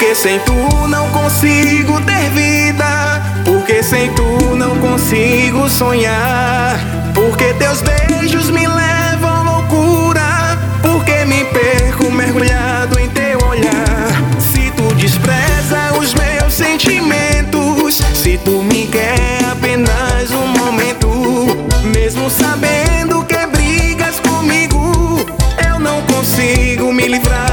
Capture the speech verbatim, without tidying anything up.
Porque sem tu não consigo ter vida, porque sem tu não consigo sonhar, porque teus beijos me levam à loucura, porque me perco mergulhado em teu olhar. Se tu despreza os meus sentimentos, se tu me quer apenas um momento, mesmo sabendo que brigas comigo, eu não consigo me livrar